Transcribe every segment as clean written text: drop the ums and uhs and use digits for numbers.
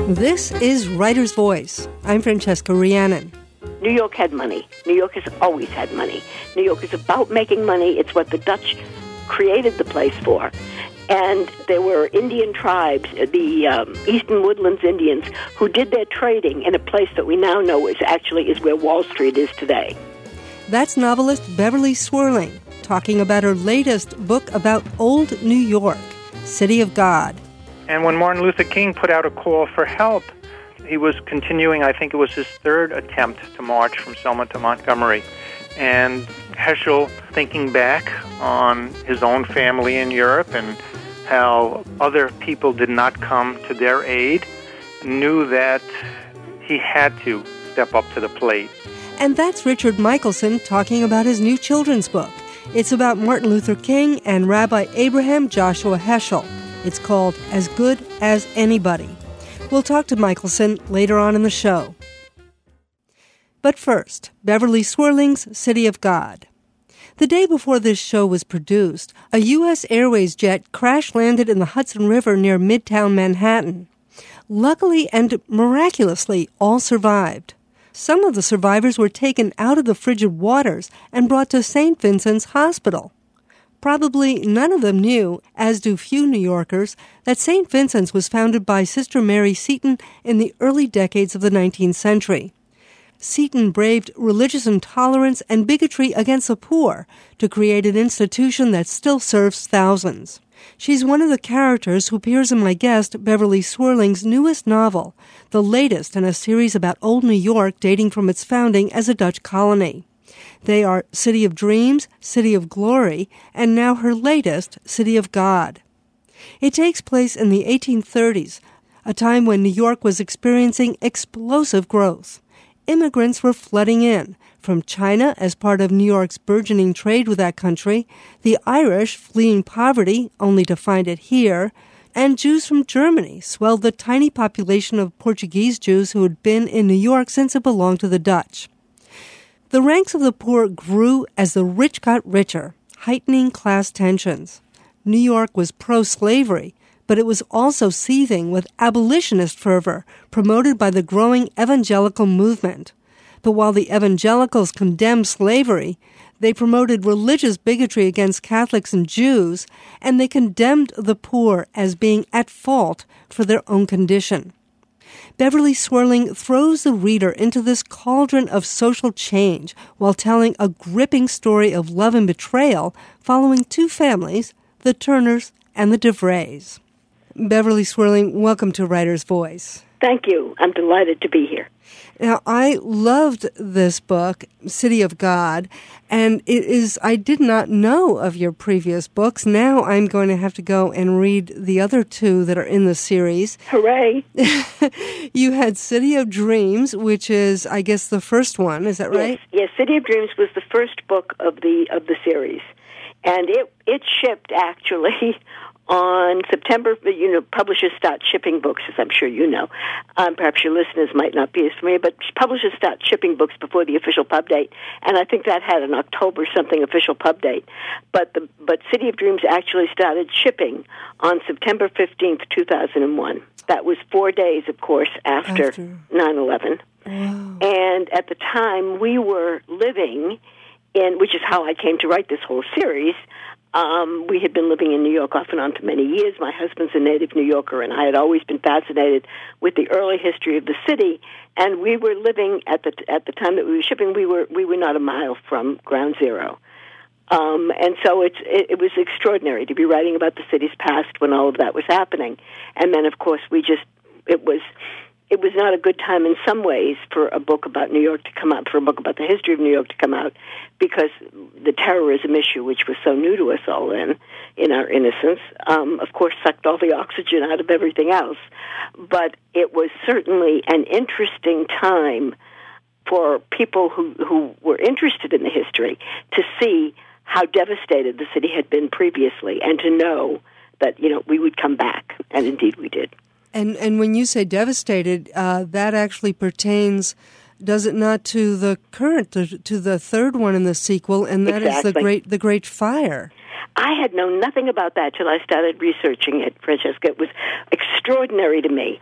This is Writer's Voice. I'm Francesca Rhiannon. New York had money. New York has always had money. New York is about making money. It's what the Dutch created the place for. And there were Indian tribes, the Eastern Woodlands Indians, who did their trading in a place that we now know is where Wall Street is today. That's novelist Beverly Swerling talking about her latest book about old New York, City of God. And when Martin Luther King put out a call for help, he was continuing, I think it was his third attempt to march from Selma to Montgomery. And Heschel, thinking back on his own family in Europe and how other people did not come to their aid, knew that he had to step up to the plate. And that's Richard Michelson talking about his new children's book. It's about Martin Luther King and Rabbi Abraham Joshua Heschel. It's called As Good as Anybody. We'll talk to Michelson later on in the show. But first, Beverly Swerling's City of God. The day before this show was produced, a U.S. Airways jet crash-landed in the Hudson River near Midtown Manhattan. Luckily and miraculously, all survived. Some of the survivors were taken out of the frigid waters and brought to St. Vincent's Hospital. Probably none of them knew, as do few New Yorkers, that St. Vincent's was founded by Sister Mary Seton in the early decades of the 19th century. Seton braved religious intolerance and bigotry against the poor to create an institution that still serves thousands. She's one of the characters who appears in my guest Beverly Swerling's newest novel, the latest in a series about old New York dating from its founding as a Dutch colony. They are City of Dreams, City of Glory, and now her latest, City of God. It takes place in the 1830s, a time when New York was experiencing explosive growth. Immigrants were flooding in, from China as part of New York's burgeoning trade with that country, the Irish fleeing poverty only to find it here, and Jews from Germany swelled the tiny population of Portuguese Jews who had been in New York since it belonged to the Dutch. The ranks of the poor grew as the rich got richer, heightening class tensions. New York was pro-slavery, but it was also seething with abolitionist fervor promoted by the growing evangelical movement. But while the evangelicals condemned slavery, they promoted religious bigotry against Catholics and Jews, and they condemned the poor as being at fault for their own condition. Beverly Swerling throws the reader into this cauldron of social change while telling a gripping story of love and betrayal following two families, the Turners and the DeVrays. Beverly Swerling, welcome to Writer's Voice. Thank you. I'm delighted to be here. Now, I loved this book, City of God, and I did not know of your previous books. Now I'm going to have to go and read the other two that are in the series. Hooray. You had City of Dreams, which is, I guess, the first one. Is that right? Yes, City of Dreams was the first book of the series. And it shipped, actually, on September. Publishers start shipping books, as I'm sure you know. Perhaps your listeners might not be as familiar, but publishers start shipping books before the official pub date, and I think that had an October something official pub date. But City of Dreams actually started shipping on September 15th, 2001. That was 4 days, of course, after 9/11. Wow. And at the time, we were living in, which is how I came to write this whole series. We had been living in New York off and on for many years. My husband's a native New Yorker, and I had always been fascinated with the early history of the city. And we were living at the time that we were shipping. We were not a mile from Ground Zero, and so it was extraordinary to be writing about the city's past when all of that was happening. And then, of course, it was not a good time in some ways for a book about New York to come out, for a book about the history of New York to come out, because the terrorism issue, which was so new to us all in our innocence, of course, sucked all the oxygen out of everything else. But it was certainly an interesting time for people who were interested in the history to see how devastated the city had been previously, and to know that, we would come back, and indeed we did. And when you say devastated, that actually pertains, does it not, to the current, to the third one in the sequel, and that Exactly. is the Great Fire. I had known nothing about that till I started researching it, Francesca. It was extraordinary to me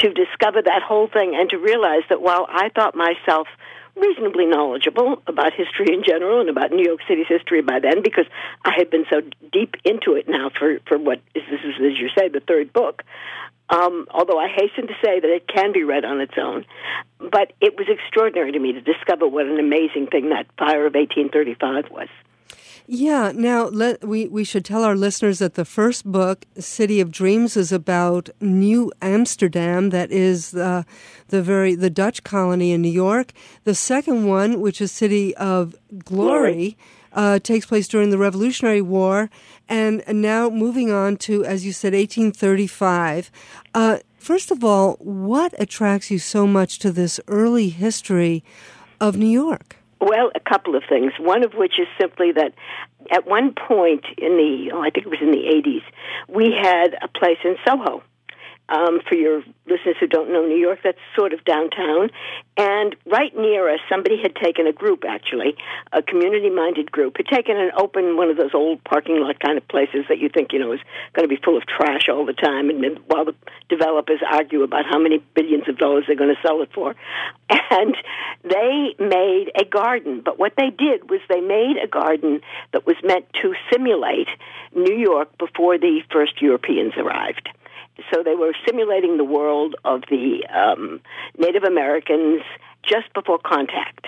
to discover that whole thing and to realize that while I thought myself reasonably knowledgeable about history in general and about New York City's history by then, because I had been so deep into it now for what is, this is, as you say, the third book, although I hasten to say that it can be read on its own. But it was extraordinary to me to discover what an amazing thing that fire of 1835 was. Yeah. Now, we should tell our listeners that the first book, City of Dreams, is about New Amsterdam, that is the Dutch colony in New York. The second one, which is City of Glory, takes place during the Revolutionary War. And now moving on to, as you said, 1835. First of all, what attracts you so much to this early history of New York? Well, a couple of things. One of which is simply that at one point in I think it was in the 80s, we had a place in Soho. For your listeners who don't know New York, that's sort of downtown. And right near us, somebody had taken a group, actually, a community-minded group, had taken and opened one of those old parking lot kind of places that you think, is going to be full of trash all the time, and while the developers argue about how many billions of dollars they're going to sell it for. And they made a garden. But what they did was they made a garden that was meant to simulate New York before the first Europeans arrived. So they were simulating the world of the Native Americans just before contact.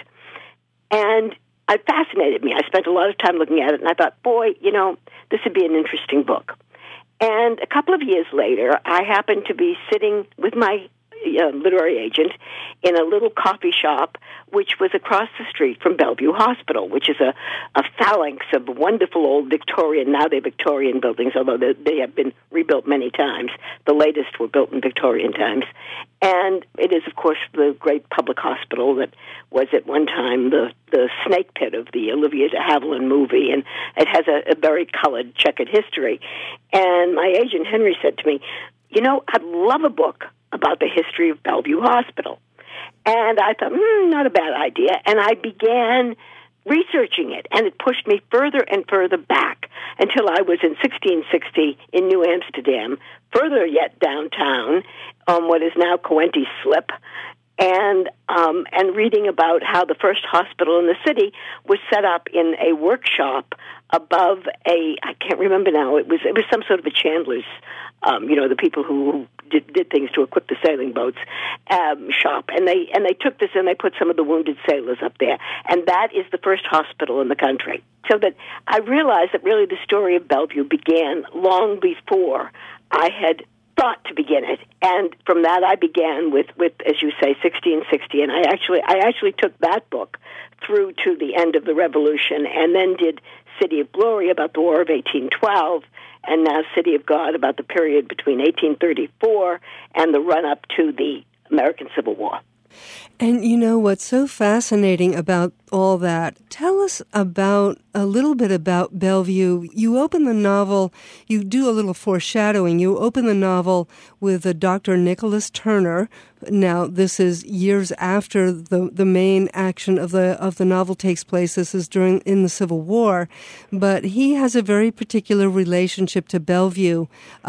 And it fascinated me. I spent a lot of time looking at it, and I thought, boy, this would be an interesting book. And a couple of years later, I happened to be sitting with my literary agent in a little coffee shop which was across the street from Bellevue Hospital, which is a phalanx of wonderful old Victorian, now they're Victorian buildings, although they have been rebuilt many times. The latest were built in Victorian times. And it is, of course, the great public hospital that was at one time the snake pit of the Olivia de Havilland movie, and it has a very colored, checkered history. And my agent, Henry, said to me, I'd love a book about the history of Bellevue Hospital. And I thought, not a bad idea. And I began researching it, and it pushed me further and further back until I was in 1660 in New Amsterdam, further yet downtown on what is now Coenties Slip, and reading about how the first hospital in the city was set up in a workshop above I can't remember now, it was some sort of a chandler's, the people who did things to equip the sailing boats, shop. And they took this and they put some of the wounded sailors up there. And that is the first hospital in the country. So that I realized that really the story of Bellevue began long before I had thought to begin it. And from that I began with as you say, 1660. And I actually took that book through to the end of the Revolution, and then did City of Glory about the War of 1812, and now City of God about the period between 1834 and the run-up to the American Civil War. And what's so fascinating about all that, tell us a little bit about Bellevue. You open the novel, you do a little foreshadowing. You open the novel with a Dr. Nicholas Turner. Now, this is years after the main action of the novel takes place. This is in the Civil War. But he has a very particular relationship to Bellevue.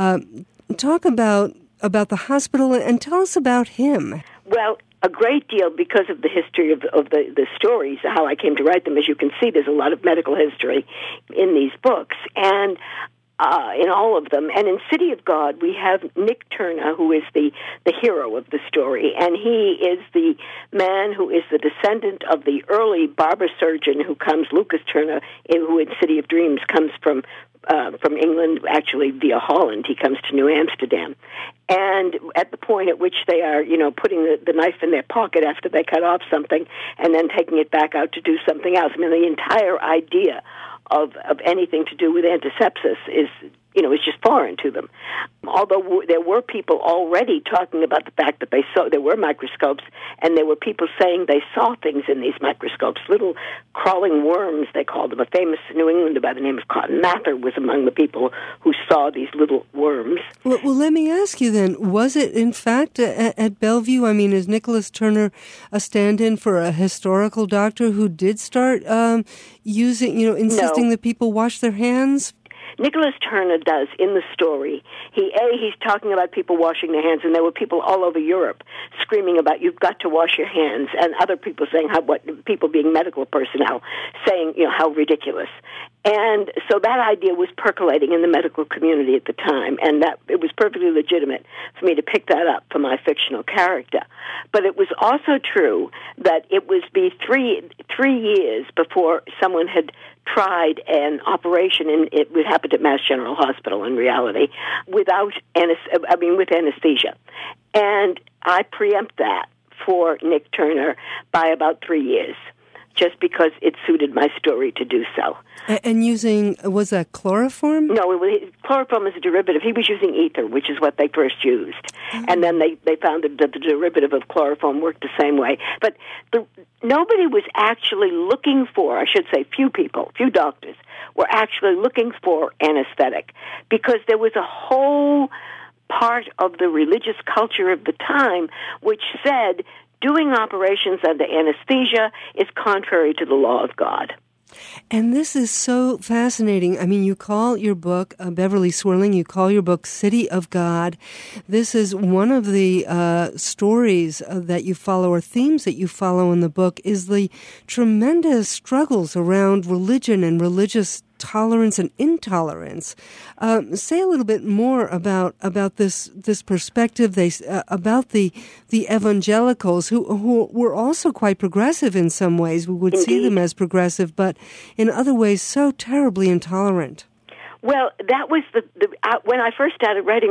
Talk about the hospital and tell us about him. Well, a great deal because of the history of the stories, how I came to write them. As you can see, there's a lot of medical history in these books, and in all of them. And in City of God, we have Nick Turner, who is the hero of the story, and he is the man who is the descendant of the early barber surgeon who comes, Lucas Turner, who in City of Dreams comes from England, actually via Holland. He comes to New Amsterdam. And at the point at which they are, putting the knife in their pocket after they cut off something and then taking it back out to do something else. I mean, the entire idea of anything to do with antisepsis is just foreign to them. Although there were people already talking about the fact that there were microscopes, and there were people saying they saw things in these microscopes, little crawling worms, they called them. A famous New Englander by the name of Cotton Mather was among the people who saw these little worms. Well, let me ask you then, was it in fact at Bellevue? I mean, is Nicholas Turner a stand-in for a historical doctor who did start insisting that people wash their hands? Nicholas Turner does in the story, he's talking about people washing their hands, and there were people all over Europe screaming about, you've got to wash your hands, and other people saying, people being medical personnel, saying, how ridiculous. And so that idea was percolating in the medical community at the time, and that it was perfectly legitimate for me to pick that up for my fictional character. But it was also true that it was three years before someone had tried an operation, and it happened at Mass General Hospital in reality, with anesthesia. And I preempt that for Nick Turner by about 3 years, just because it suited my story to do so. And was that chloroform? No, chloroform is a derivative. He was using ether, which is what they first used. Oh. And then they found that the derivative of chloroform worked the same way. But nobody was actually looking for, I should say few doctors, were actually looking for anesthetic, because there was a whole part of the religious culture of the time which said doing operations under anesthesia is contrary to the law of God. And this is so fascinating. I mean, you call your book, Beverly Swirling, you call your book City of God. This is one of the stories that you follow, or themes that you follow in the book, is the tremendous struggles around religion and religious tolerance and intolerance. Say a little bit more about this perspective. About the evangelicals who were also quite progressive in some ways. We would Indeed. See them as progressive, but in other ways so terribly intolerant. Well, that was when I first started writing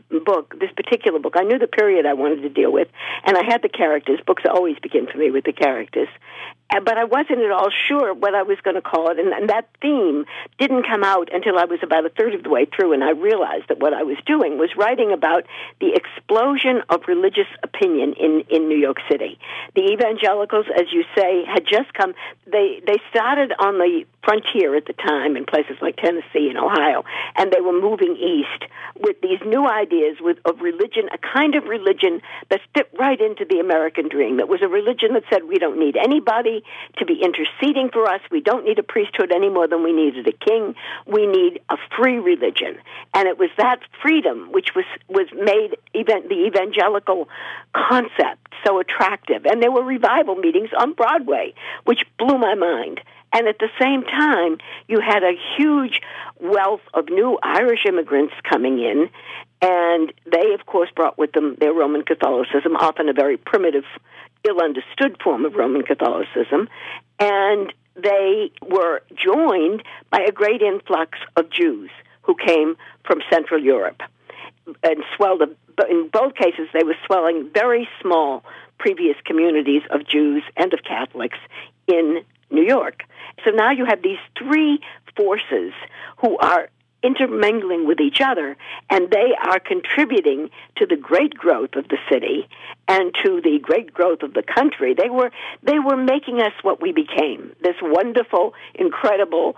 this particular book, I knew the period I wanted to deal with, and I had the characters. Books always begin for me with the characters. But I wasn't at all sure what I was going to call it, and that theme didn't come out until I was about a third of the way through, and I realized that what I was doing was writing about the explosion of religious opinion in New York City. The evangelicals, as you say, had just come. They started on the frontier at the time in places like Tennessee and Ohio, and they were moving east with these new ideas of religion, a kind of religion that fit right into the American dream. That was a religion that said, we don't need anybody to be interceding for us. We don't need a priesthood any more than we needed a king. We need a free religion. And it was that freedom which was made the evangelical concept so attractive. And there were revival meetings on Broadway, which blew my mind. And at the same time, you had a huge wealth of new Irish immigrants coming in, and they, of course, brought with them their Roman Catholicism, often a very primitive, ill-understood form of Roman Catholicism, and they were joined by a great influx of Jews who came from Central Europe and swelled. In both cases, they were swelling very small previous communities of Jews and of Catholics in New York. So now you have these three forces who are intermingling with each other, and they are contributing to the great growth of the city and to the great growth of the country. They were making us what we became, this wonderful, incredible,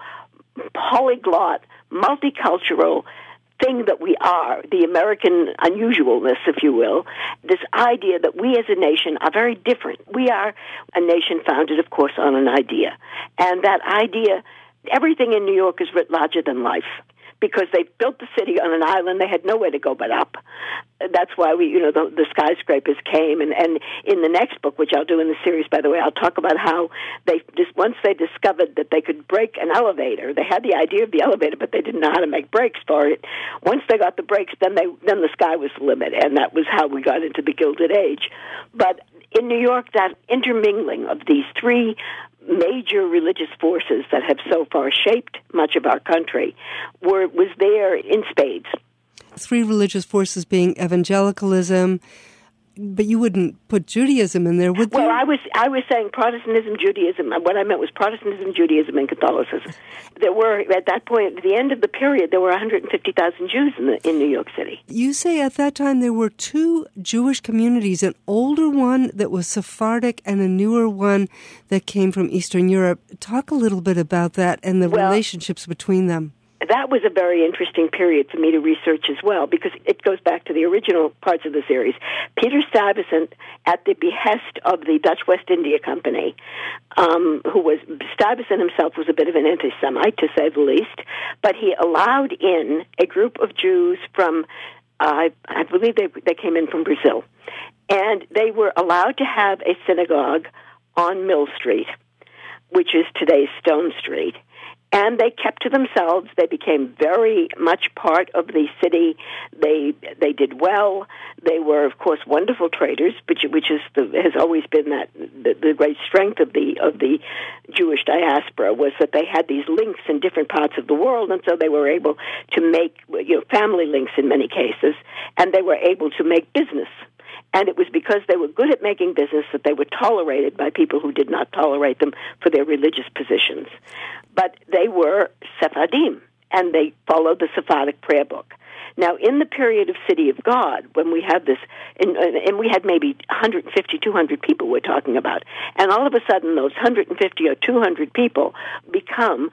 polyglot, multicultural thing that we are, the American unusualness, if you will, this idea that we as a nation are very different. We are a nation founded, of course, on an idea. And that idea, everything in New York is writ larger than life, because they built the city on an island. They had nowhere to go but up. That's why the skyscrapers came. And in the next book, which I'll do in the series, by the way, I'll talk about how once they discovered that they could break an elevator, they had the idea of the elevator, but they didn't know how to make brakes for it. Once they got the brakes, then the sky was the limit, and that was how we got into the Gilded Age. But in New York, that intermingling of these three major religious forces that have so far shaped much of our country was there in spades. Three religious forces being evangelicalism, but you wouldn't put Judaism in there, would you? Well, I was saying Protestantism, Judaism. What I meant was Protestantism, Judaism, and Catholicism. There were, at that point, at the end of the period, there were 150,000 Jews in New York City. You say at that time there were two Jewish communities, an older one that was Sephardic and a newer one that came from Eastern Europe. Talk a little bit about that and the relationships between them. that was a very interesting period for me to research as well, because it goes back to the original parts of the series. Peter Stuyvesant, at the behest of the Dutch West India Company, Stuyvesant himself was a bit of an anti-Semite, to say the least, but he allowed in a group of Jews from, I believe they came in from Brazil, and they were allowed to have a synagogue on Mill Street, which is today's Stone Street. And they kept to themselves. They became very much part of the city. They did well. They were, of course, wonderful traders, which has always been the great strength of the Jewish diaspora, was that they had these links in different parts of the world, and so they were able to make family links in many cases, and they were able to make business. And it was because they were good at making business that they were tolerated by people who did not tolerate them for their religious positions. But they were Sephardim, and they followed the Sephardic prayer book. Now, in the period of City of God, when we had this, and we had maybe 150, 200 people we're talking about, and all of a sudden those 150 or 200 people become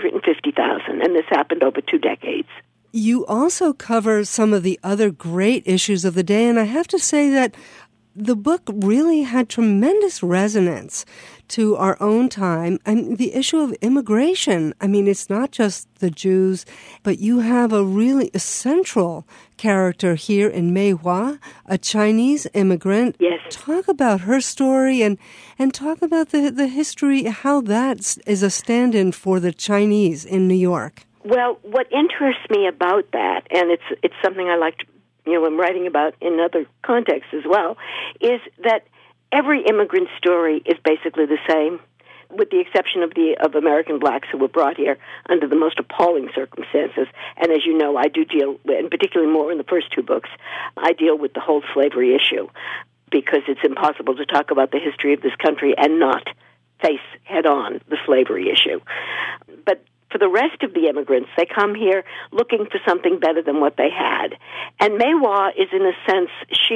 150,000, and this happened over 2 decades. You also cover some of the other great issues of the day, and I have to say that the book really had tremendous resonance to our own time. And the issue of immigration, I mean, it's not just the Jews, but you have a really central character here in Mei Hua, a Chinese immigrant. Yes. Talk about her story and talk about the history, how that is a stand-in for the Chinese in New York. Well, what interests me about that, and it's something I like to, I'm writing about in other contexts as well, is that every immigrant story is basically the same, with the exception of American blacks who were brought here under the most appalling circumstances. And as you know, I do deal, and particularly more in the first 2 books, I deal with the whole slavery issue, because it's impossible to talk about the history of this country and not face head-on the slavery issue. But for the rest of the immigrants, they come here looking for something better than what they had. And Mei Hua is, in a sense, she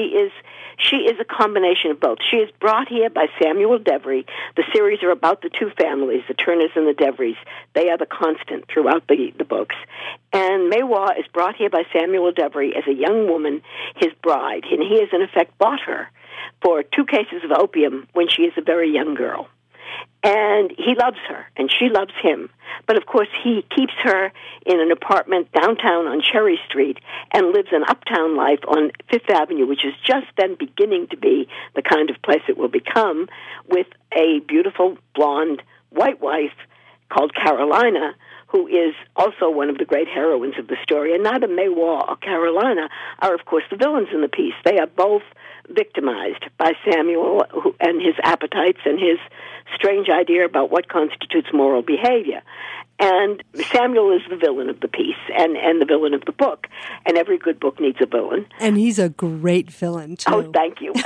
is a combination of both. She is brought here by Samuel Devery. The series are about the 2 families, the Turners and the Deverys. They are the constant throughout the books. And Mei Hua is brought here by Samuel Devery as a young woman, his bride. And he has, in effect, bought her for 2 cases of opium when she is a very young girl. And he loves her, and she loves him. But, of course, he keeps her in an apartment downtown on Cherry Street and lives an uptown life on Fifth Avenue, which is just then beginning to be the kind of place it will become, with a beautiful blonde white wife called Carolina, who is also one of the great heroines of the story. And neither Mei Hua or Carolina are, of course, the villains in the piece. They are both victimized by Samuel and his appetites and his strange idea about what constitutes moral behavior. And Samuel is the villain of the piece and the villain of the book. And every good book needs a villain. And he's a great villain, too. Oh, thank you.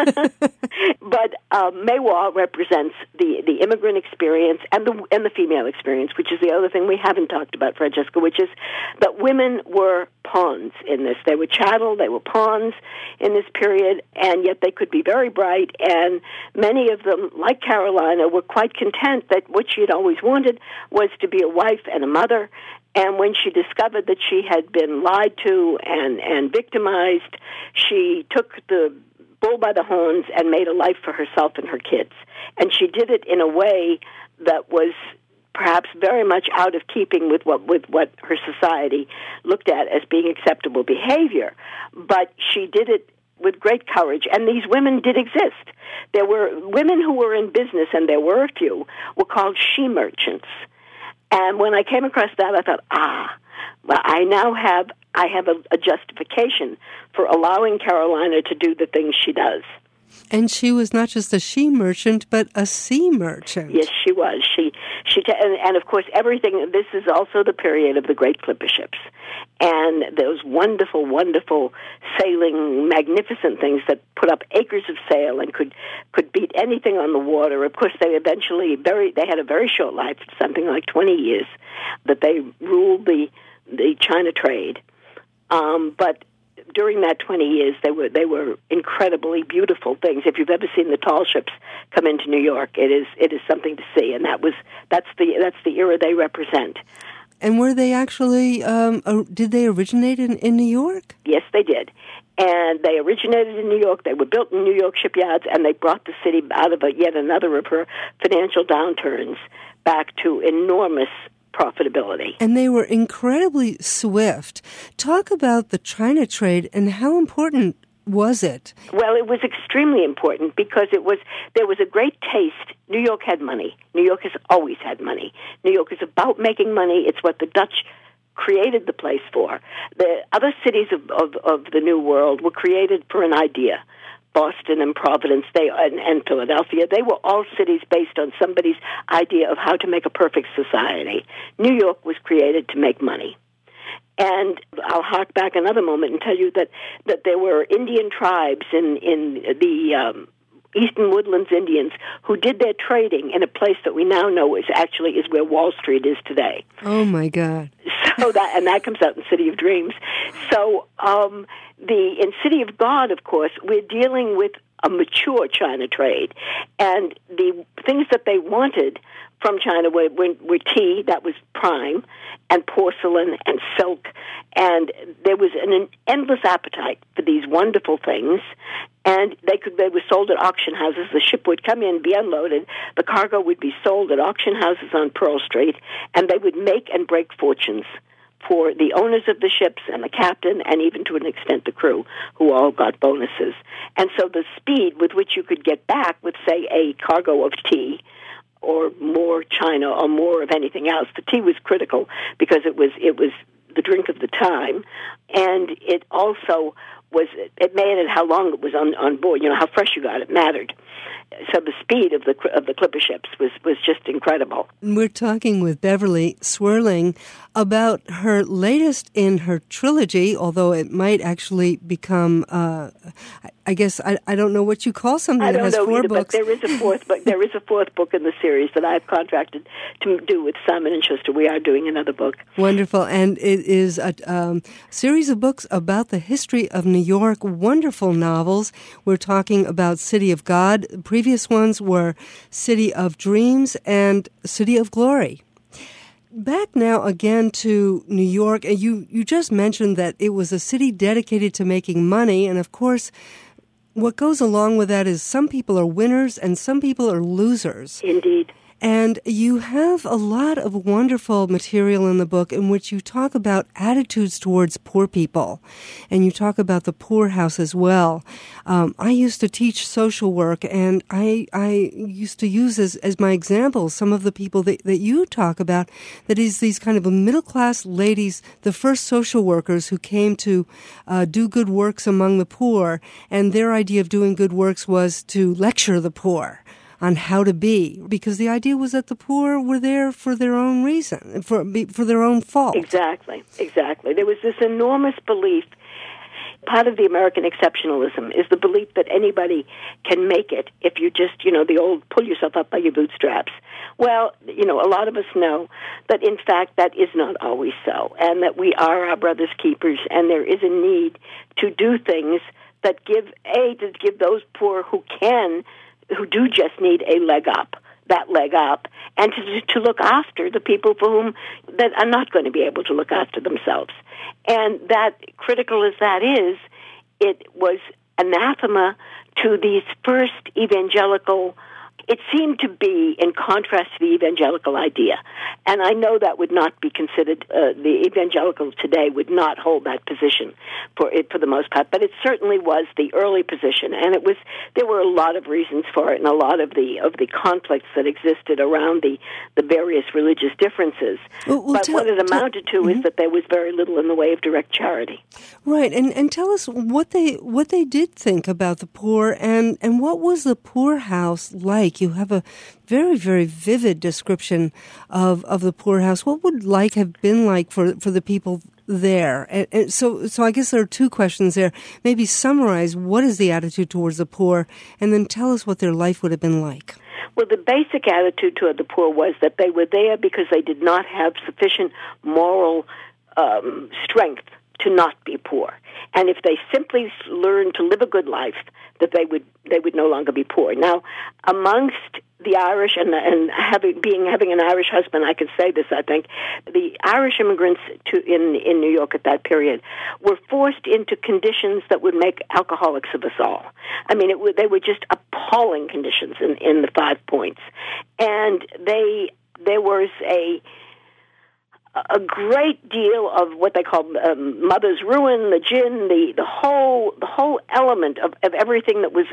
But Mei Hua represents the immigrant experience and the female experience, which is the other thing we haven't talked about, Francesca, which is that women were pawns in this. They were chattel, they were pawns in this period, and yet they could be very bright, and many of them, like Carolina, were quite content that what she had always wanted was to be a wife and a mother. And when she discovered that she had been lied to and victimized, she took the bull by the horns and made a life for herself and her kids. And she did it in a way that was perhaps very much out of keeping with what her society looked at as being acceptable behavior. But she did it with great courage, and these women did exist. There were women who were in business, and there were a few, were called she-merchants. And when I came across that, I thought, well, I have a justification for allowing Carolina to do the things she does. And she was not just a she-merchant, but a sea merchant. Yes, she was. And of course, everything. This is also the period of the great clipper ships, and those wonderful, wonderful sailing, magnificent things that put up acres of sail and could beat anything on the water. Of course, they had a very short life, something like 20 years, that they ruled the China trade. But during that 20 years, they were incredibly beautiful things. If you've ever seen the tall ships come into New York, it is something to see, and that's the era they represent. And were they actually, did they originate in New York? Yes, they did. And they originated in New York. They were built in New York shipyards, and they brought the city out of yet another of her financial downturns back to enormous profitability. And they were incredibly swift. Talk about the China trade and how important was it? Well, it was extremely important because there was a great taste. New York had money. New York has always had money. New York is about making money. It's what the Dutch created the place for. The other cities of the New World were created for an idea. Boston and Providence and Philadelphia, they were all cities based on somebody's idea of how to make a perfect society. New York was created to make money. And I'll hark back another moment and tell you that there were Indian tribes in the Eastern Woodlands Indians who did their trading in a place that we now know is where Wall Street is today. Oh my God! So that comes out in City of Dreams. So in City of God, of course, we're dealing with a mature China trade, and the things that they wanted from China were tea, that was prime, and porcelain and silk, and there was an endless appetite for these wonderful things, and they were sold at auction houses. The ship would come in, be unloaded, the cargo would be sold at auction houses on Pearl Street, and they would make and break fortunes for the owners of the ships and the captain and even to an extent the crew, who all got bonuses. And so the speed with which you could get back with, say, a cargo of tea or more china or more of anything else. The tea was critical because it was the drink of the time, and it also it mattered how long it was on board. You know, how fresh you got it mattered. So the speed of the clipper ships was just incredible. We're talking with Beverly Swerling about her latest in her trilogy, although it might actually become, I guess, I don't know what you call something that has 4 books. But there is a fourth book. There is a fourth book in the series that I've contracted to do with Simon & Schuster. We are doing another book. Wonderful. And it is a series of books about the history of New York, wonderful novels. We're talking about City of God. Previous ones were City of Dreams and City of Glory. Back now again to New York, and you just mentioned that it was a city dedicated to making money, and of course, what goes along with that is some people are winners and some people are losers. Indeed. And you have a lot of wonderful material in the book in which you talk about attitudes towards poor people. And you talk about the poorhouse as well. I used to teach social work, and I used to use as my example some of the people that you talk about, that is these kind of middle-class ladies, the first social workers who came to do good works among the poor, and their idea of doing good works was to lecture the poor on how to be, because the idea was that the poor were there for their own reason, for their own fault. Exactly. There was this enormous belief. Part of the American exceptionalism is the belief that anybody can make it if you just, the old pull yourself up by your bootstraps. Well, a lot of us know that, in fact, that is not always so, and that we are our brother's keepers, and there is a need to do things that give those poor who do just need a leg up, and to look after the people for whom that are not going to be able to look after themselves. And that, critical as that is, it was anathema to these first evangelical. It seemed to be in contrast to the evangelical idea. And I know that would not be considered, the evangelicals today would not hold that position for the most part, but it certainly was the early position. And there were a lot of reasons for it, and a lot of the conflicts that existed around the various religious differences. But what it amounted to is that there was very little in the way of direct charity. Right, and tell us what they did think about the poor, and what was the poorhouse like? You have a very, very vivid description of the poorhouse. What would life have been like for the people there? And so I guess there are 2 questions there. Maybe summarize what is the attitude towards the poor, and then tell us what their life would have been like. Well, the basic attitude toward the poor was that they were there because they did not have sufficient moral strength to not be poor. And if they simply learned to live a good life, that they would no longer be poor. Now, amongst the Irish and having an Irish husband, I could say this, I think, the Irish immigrants in New York at that period were forced into conditions that would make alcoholics of us all. I mean, they were just appalling conditions in the 5 Points. And there was a great deal of what they call mother's ruin, the gin, the whole element of everything that was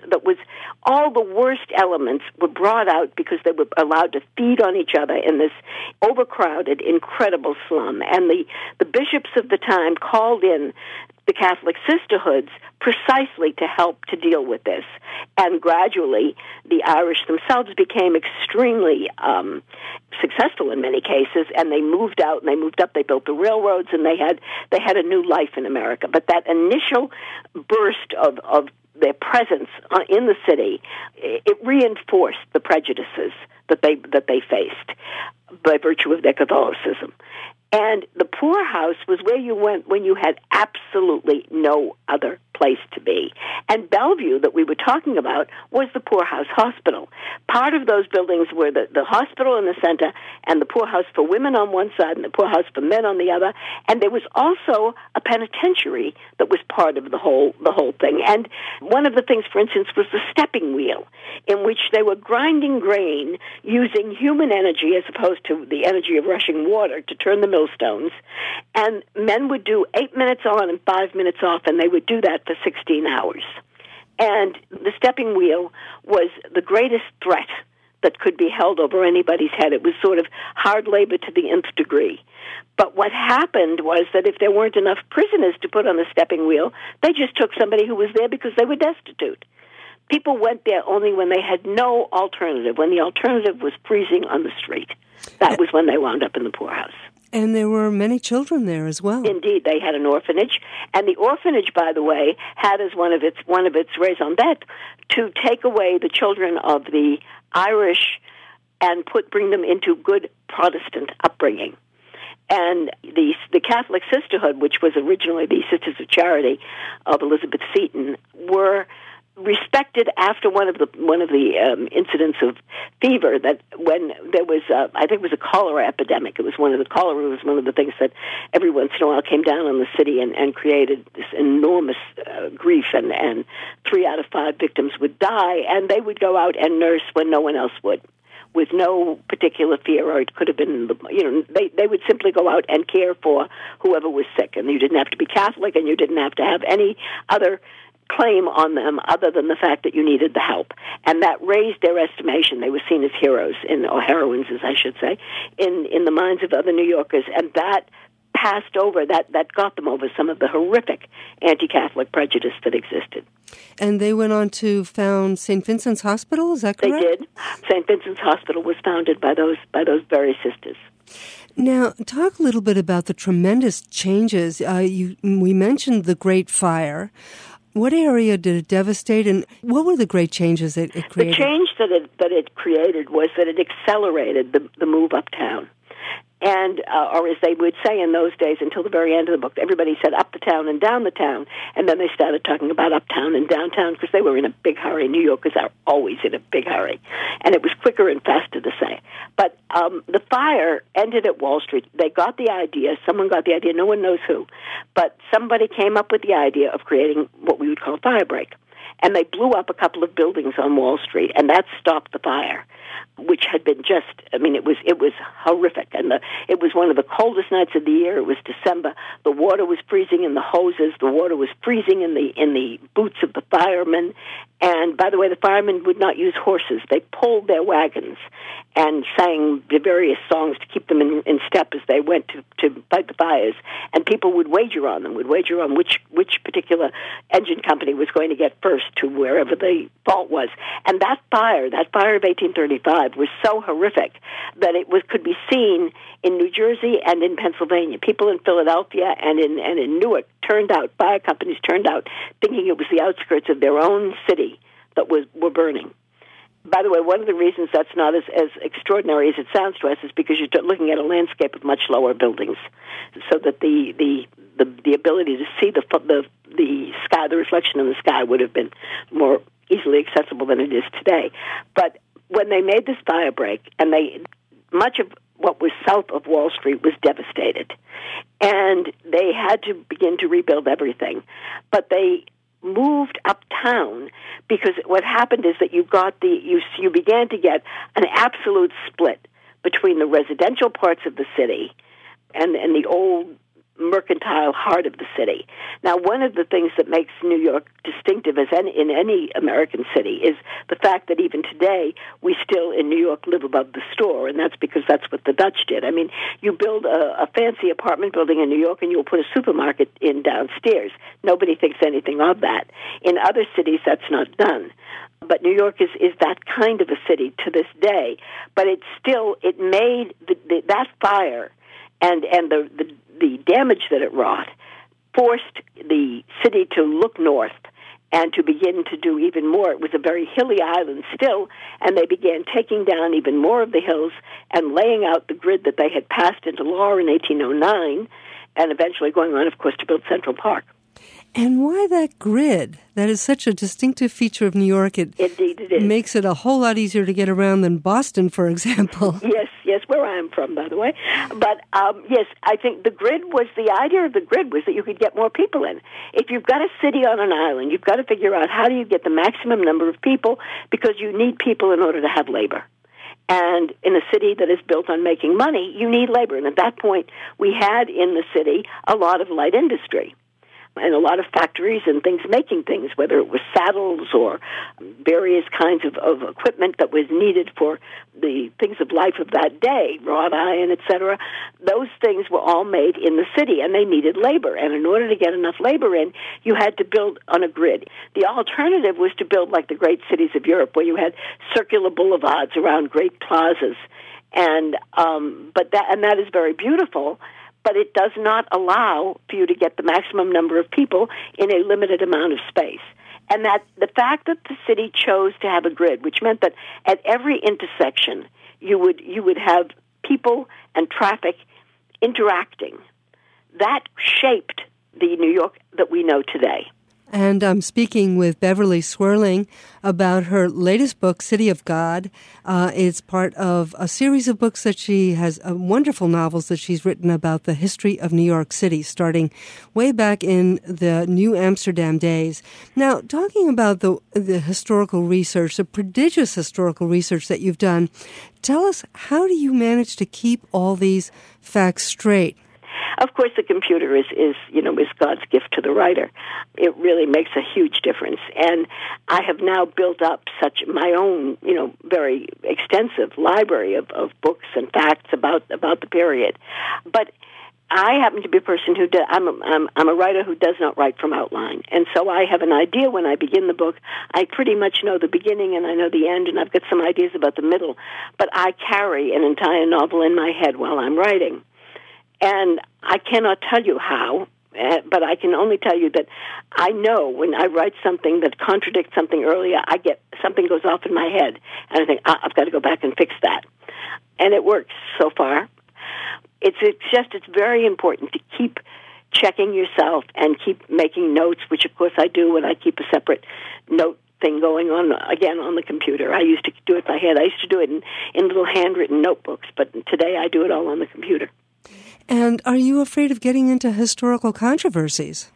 all the worst elements were brought out because they were allowed to feed on each other in this overcrowded, incredible slum. And the bishops of the time called in the Catholic sisterhoods precisely to help to deal with this. And gradually, the Irish themselves became extremely successful in many cases, and they moved out and they moved up. They built the railroads, and they had a new life in America. But that initial burst of their presence in the city, it reinforced the prejudices that they faced by virtue of their Catholicism. And the poorhouse was where you went when you had absolutely no other place to be. And Bellevue, that we were talking about, was the poorhouse hospital. Part of those buildings were the hospital in the center and the poorhouse for women on one side and the poorhouse for men on the other. And there was also a penitentiary that was part of the whole thing. And one of the things, for instance, was the stepping wheel, in which they were grinding grain using human energy as opposed to the energy of rushing water to turn the millstones. And men would do 8 minutes on and 5 minutes off, and they would do that for 16 hours. And the stepping wheel was the greatest threat that could be held over anybody's head. It was sort of hard labor to the nth degree. But what happened was that if there weren't enough prisoners to put on the stepping wheel, they just took somebody who was there because they were destitute. People went there only when they had no alternative, when the alternative was freezing on the street. That was when they wound up in the poorhouse. And there were many children there as well. Indeed, they had an orphanage, and the orphanage, by the way, had as one of its raison d'etre to take away the children of the Irish and bring them into good Protestant upbringing. And the Catholic Sisterhood, which was originally the Sisters of Charity of Elizabeth Seton, were respected after one of the incidents of fever, that when there was I think it was a cholera epidemic. Cholera was one of the things that every once in a while came down on the city and created this enormous grief, and 3 out of 5 victims would die, and they would go out and nurse when no one else would, with no particular fear, or it could have been, they would simply go out and care for whoever was sick, and you didn't have to be Catholic, and you didn't have to have any other claim on them other than the fact that you needed the help. And that raised their estimation. They were seen as heroes, or heroines, as I should say, in the minds of other New Yorkers, and that passed over, that got them over some of the horrific anti-Catholic prejudice that existed. And they went on to found St. Vincent's Hospital, is that correct? They did. St. Vincent's Hospital was founded by those very sisters. Now, talk a little bit about the tremendous changes. We mentioned the Great Fire. What area did it devastate, and what were the great changes it created? The change that it created was that it accelerated the move uptown. And, or as they would say in those days, until the very end of the book, everybody said up the town and down the town, and then they started talking about uptown and downtown because they were in a big hurry. New Yorkers are always in a big hurry, and it was quicker and faster to say. But the fire ended at Wall Street. They got the idea, someone got the idea, no one knows who, but somebody came up with the idea of creating what we would call a fire break. And they blew up a couple of buildings on Wall Street, and that stopped the fire, which had been it was horrific. And it was one of the coldest nights of the year. It was December. The water was freezing in the hoses. The water was freezing in the boots of the firemen. And, by the way, the firemen would not use horses. They pulled their wagons and sang the various songs to keep them in step as they went to fight the fires. And people would wager on which particular engine company was going to get first to wherever the fault was. And that fire of 1835 was so horrific that it could be seen in New Jersey and in Pennsylvania. People in Philadelphia and in Newark fire companies turned out thinking it was the outskirts of their own city that were burning. By the way, one of the reasons that's not as extraordinary as it sounds to us is because you're looking at a landscape of much lower buildings, so that the the ability to see the sky, the reflection in the sky would have been more easily accessible than it is today. But when they made this fire break, and much of what was south of Wall Street was devastated, and they had to begin to rebuild everything. But they moved uptown because what happened is that you began to get an absolute split between the residential parts of the city and the old mercantile heart of the city. Now, one of the things that makes New York distinctive as in any American city is the fact that even today we still in New York live above the store, and that's because that's what the Dutch did. I mean, you build a fancy apartment building in New York and you'll put a supermarket in downstairs. Nobody thinks anything of that. In other cities, that's not done. But New York is that kind of a city to this day. But it made that fire and the damage that it wrought forced the city to look north and to begin to do even more. It was a very hilly island still, and they began taking down even more of the hills and laying out the grid that they had passed into law in 1809, and eventually going on, of course, to build Central Park. And why that grid? That is such a distinctive feature of New York. Indeed, it is. Makes it a whole lot easier to get around than Boston, for example. Yes, where I am from, by the way. But, yes, I think the idea of the grid was that you could get more people in. If you've got a city on an island, you've got to figure out how do you get the maximum number of people, because you need people in order to have labor. And in a city that is built on making money, you need labor. And at that point, we had in the city a lot of light industry and a lot of factories and things making things, whether it was saddles or various kinds of equipment that was needed for the things of life of that day, wrought iron, etc. Those things were all made in the city, and they needed labor. And in order to get enough labor in, you had to build on a grid. The alternative was to build like the great cities of Europe, where you had circular boulevards around great plazas, and that is very beautiful. But it does not allow for you to get the maximum number of people in a limited amount of space. And that the fact that the city chose to have a grid, which meant that at every intersection you would have people and traffic interacting, that shaped the New York that we know today. And I'm speaking with Beverly Swerling about her latest book, City of God. It's part of a series of books that she has, wonderful novels that she's written about the history of New York City, starting way back in the New Amsterdam days. Now, talking about the historical research, the prodigious historical research that you've done, tell us, how do you manage to keep all these facts straight? Of course, the computer is God's gift to the writer. It really makes a huge difference. And I have now built up my own, very extensive library of books and facts about the period. But I happen to be a person I'm a writer who does not write from outline. And so I have an idea when I begin the book. I pretty much know the beginning and I know the end, and I've got some ideas about the middle. But I carry an entire novel in my head while I'm writing. And I cannot tell you how, but I can only tell you that I know when I write something that contradicts something earlier, something goes off in my head, and I think, I've got to go back and fix that. And it works so far. It's very important to keep checking yourself and keep making notes, which of course I do, and I keep a separate note thing going on, again, on the computer. I used to do it by hand. I used to do it in little handwritten notebooks, but today I do it all on the computer. And are you afraid of getting into historical controversies?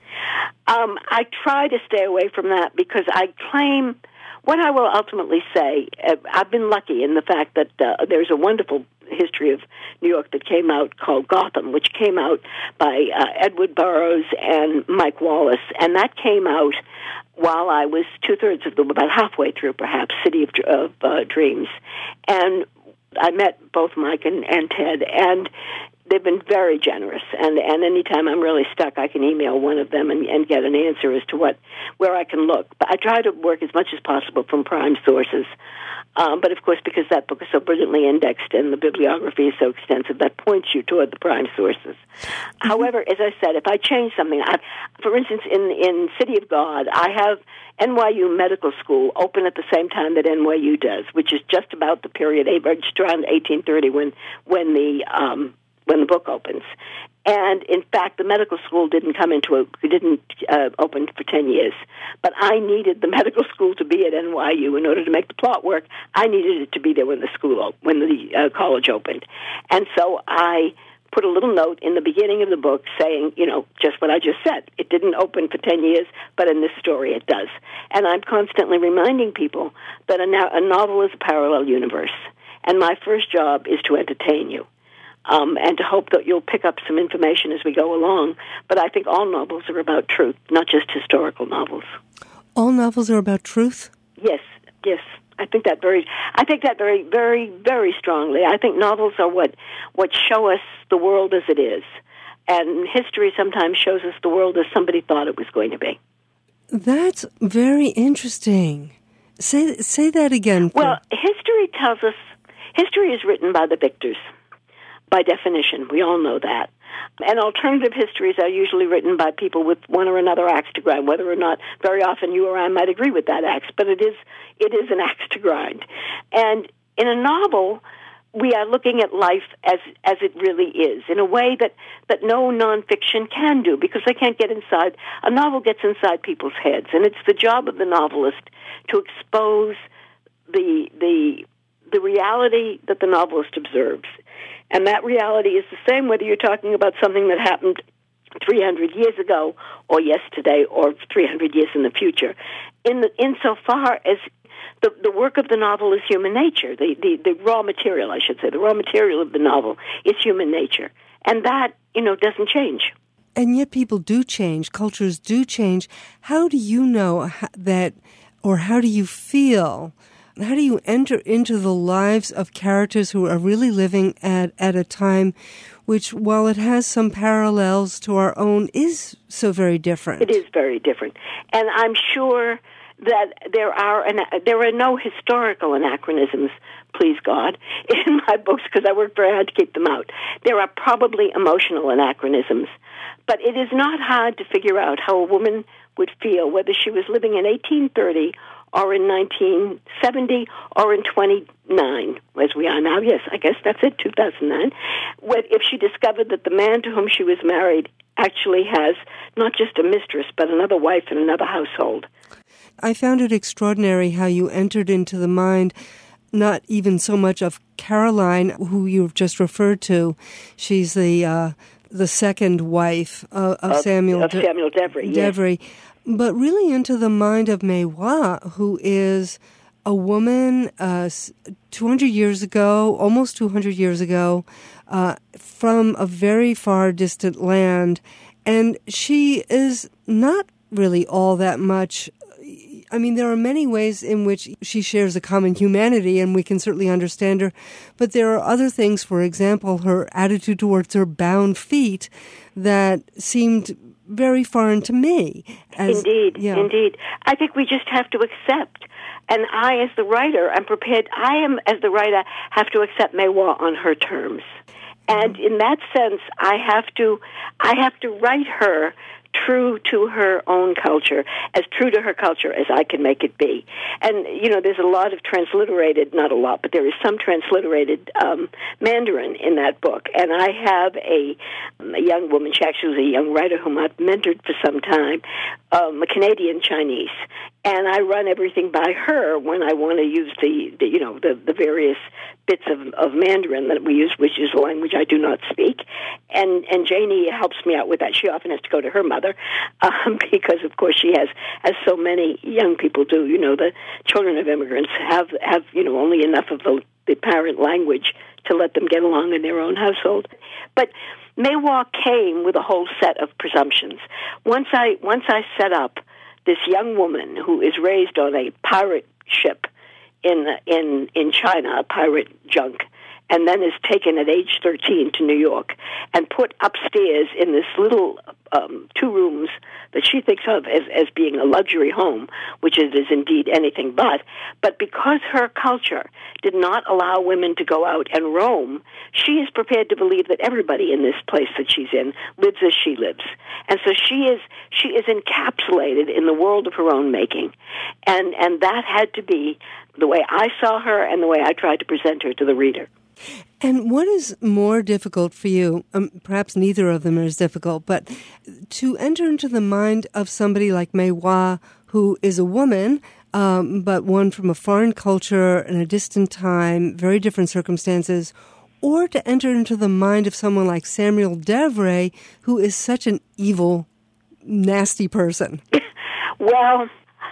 I try to stay away from that because I claim, what I will ultimately say, I've been lucky in the fact that there's a wonderful history of New York that came out called Gotham, which came out by Edward Burroughs and Mike Wallace, and that came out while I was about halfway through, perhaps, City of Dreams. And I met both Mike and Ted, and they've been very generous, and anytime I'm really stuck, I can email one of them and get an answer as to where I can look. But I try to work as much as possible from prime sources. But of course, because that book is so brilliantly indexed and the bibliography is so extensive, that points you toward the prime sources. Mm-hmm. However, as I said, if I change something, for instance, in City of God, I have NYU Medical School open at the same time that NYU does, which is just about the period, just around 1830 when the book opens. And in fact, the medical school didn't open for 10 years. But I needed the medical school to be at NYU in order to make the plot work. I needed it to be there when the college opened. And so I put a little note in the beginning of the book saying, just what I just said. It didn't open for 10 years, but in this story it does. And I'm constantly reminding people that a novel is a parallel universe. And my first job is to entertain you. And to hope that you'll pick up some information as we go along. But I think all novels are about truth, not just historical novels. All novels are about truth? Yes. I think that very, very, very strongly. I think novels are what show us the world as it is. And history sometimes shows us the world as somebody thought it was going to be. That's very interesting. Say that again. Well, history is written by the victors. By definition, we all know that. And alternative histories are usually written by people with one or another axe to grind, whether or not very often you or I might agree with that axe, but it is an axe to grind. And in a novel, we are looking at life as it really is, in a way that no nonfiction can do, because they can't get inside. A novel gets inside people's heads, and it's the job of the novelist to expose the reality that the novelist observes. And that reality is the same whether you're talking about something that happened 300 years ago or yesterday or 300 years in the future. Insofar as the work of the novel is human nature, the raw material, I should say, the raw material of the novel is human nature. And that, doesn't change. And yet people do change, cultures do change. How do you know that, or how do you feel? How do you enter into the lives of characters who are really living at a time which, while it has some parallels to our own, is so very different? It is very different. And I'm sure that there are no historical anachronisms, please God, in my books, because I work very hard to keep them out. There are probably emotional anachronisms. But it is not hard to figure out how a woman would feel, whether she was living in 1830 or in 1970, or in 29, as we are now. Yes, I guess that's it, 2009. If she discovered that the man to whom she was married actually has not just a mistress, but another wife and another household. I found it extraordinary how you entered into the mind, not even so much of Caroline, who you've just referred to. She's the second wife of Samuel Devery. Devery. Yes. But really into the mind of May Wah, who is a woman 200 years ago, almost 200 years ago, from a very far distant land. And she is not really all that much. I mean, there are many ways in which she shares a common humanity, and we can certainly understand her. But there are other things, for example, her attitude towards her bound feet that seemed very foreign to me. Indeed. I think we just have to accept. And I, as the writer, as the writer, have to accept May Wah on her terms. And in that sense, I have to write her true to her own culture, as true to her culture as I can make it be. And, there's a lot of transliterated, not a lot, but there is some transliterated Mandarin in that book. And I have a young woman, she actually was a young writer whom I've mentored for some time, a Canadian Chinese. And I run everything by her when I want to use the various bits of Mandarin that we use, which is a language I do not speak. And Janie helps me out with that. She often has to go to her mother because, of course, she has, as so many young people do. The children of immigrants have only enough of the parent language to let them get along in their own household. But May Wah came with a whole set of presumptions. Once I set up this young woman who is raised on a pirate ship in China, a pirate junk, and then is taken at age 13 to New York and put upstairs in this little 2 rooms that she thinks of as being a luxury home, which it is indeed anything but. But because her culture did not allow women to go out and roam, she is prepared to believe that everybody in this place that she's in lives as she lives. And so she is encapsulated in the world of her own making. And that had to be the way I saw her and the way I tried to present her to the reader. And what is more difficult for you, perhaps neither of them is difficult, but to enter into the mind of somebody like May Wah, who is a woman, but one from a foreign culture in a distant time, very different circumstances, or to enter into the mind of someone like Samuel Devray, who is such an evil, nasty person? Well,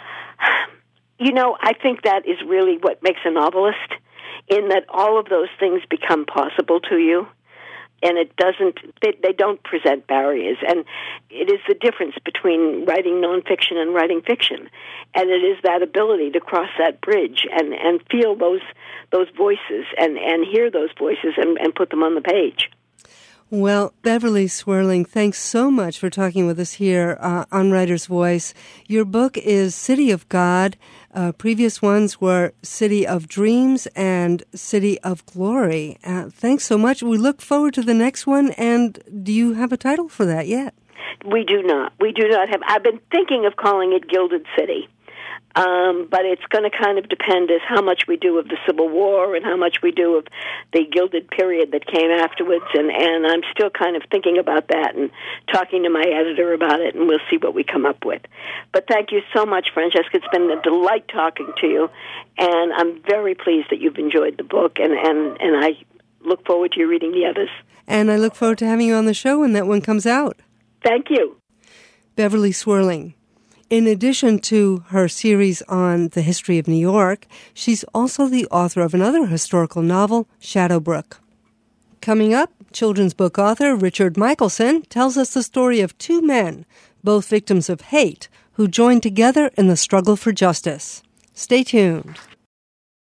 I think that is really what makes a novelist, in that all of those things become possible to you, and they don't present barriers. And it is the difference between writing nonfiction and writing fiction. And it is that ability to cross that bridge and feel those voices and hear those voices and put them on the page. Well, Beverly Swerling, thanks so much for talking with us here on Writer's Voice. Your book is City of God. Previous ones were City of Dreams and City of Glory. Thanks so much. We look forward to the next one. And do you have a title for that yet? We do not. We do not have. I've been thinking of calling it Gilded City. But it's going to kind of depend as how much we do of the Civil War and how much we do of the Gilded period that came afterwards, and I'm still kind of thinking about that and talking to my editor about it, and we'll see what we come up with. But thank you so much, Francesca. It's been a delight talking to you, and I'm very pleased that you've enjoyed the book, and I look forward to you reading the others. And I look forward to having you on the show when that one comes out. Thank you. Beverly Swerling. In addition to her series on the history of New York, she's also the author of another historical novel, Shadowbrook. Coming up, children's book author Richard Michelson tells us the story of two men, both victims of hate, who joined together in the struggle for justice. Stay tuned.